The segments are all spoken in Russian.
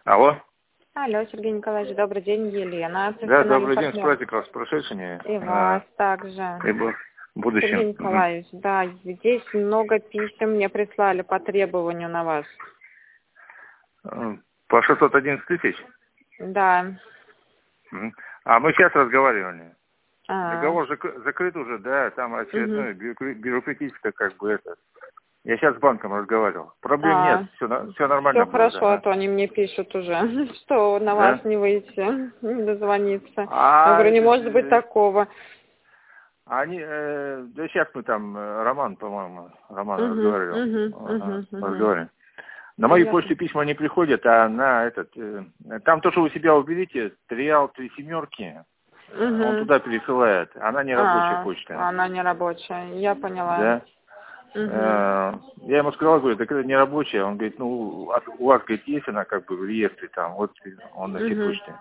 Алло. Алло, Сергей Николаевич, добрый день, Елена. Да, добрый день, с праздником, вас прошедшими. И вас также. И будущим. Сергей Николаевич, да, здесь много писем мне прислали по требованию на вас. По 611 тысяч? Да. А мы сейчас разговаривали. Договор закрыт уже, да, там очередное бюрократическое как бы это. Я сейчас с банком разговаривал. Проблем нет, все нормально. Все хорошо, а то они мне пишут уже, что на вас не выйти, не дозвониться. Я говорю, не может быть такого. Они, да сейчас мы там, Роман, по-моему, разговаривал. На мою почту письма не приходят, а на этот, там то, что вы себя уберите, Триал, 3 семерки, он туда пересылает. Она не рабочая почта. Она не рабочая, я поняла. Да. Я ему сказал, говорю, так это не рабочая. Он говорит, ну, у вас, говорит, есть она как бы в реестре там, вот он на всей почте.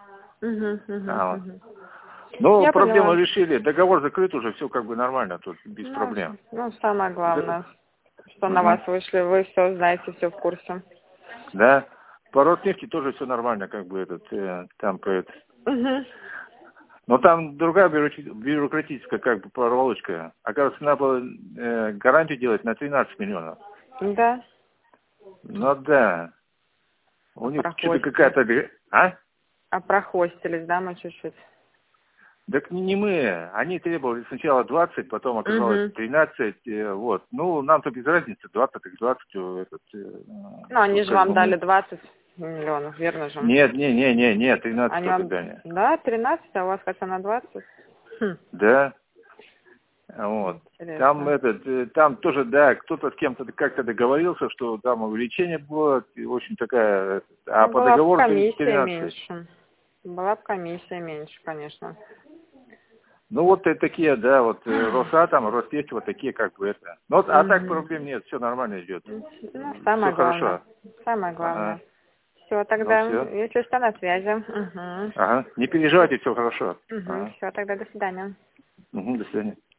Ну, проблему решили, договор закрыт уже, все как бы нормально, тут без проблем. Ну, самое главное, что на вас вышли, вы все знаете, все в курсе. Да, по Роснефти тоже все нормально, как бы этот, там по это. Но там другая бюрократическая как бы проволочка. Оказывается, надо было гарантию делать на 13 миллионов. Да. Ну да. У них что-то какая-то... А прохвостились, да, мы чуть-чуть? Так не мы. Они требовали сначала 20, потом оказалось 13. Вот. Ну, нам-то без разницы, 20 так 20. Ну, они же вам дали 20 миллионов, верно же? Нет, 13 только дали. Да, 13, а у вас хотя на 20? Да. Вот. Там там тоже, да, кто-то с кем-то как-то договорился, что там увеличение было, в общем, такая, а по договору 13. Меньше. Была бы комиссия меньше, конечно. Ну, вот такие, да, вот Росатом, Ростех, вот такие, как бы это. Ну, вот, а так проблем нет, все нормально идет. Ну, самое главное. Хорошо. Самое главное. Все, тогда, если что, на связи. Ага, не переживайте, все хорошо. Все, тогда до свидания. До свидания.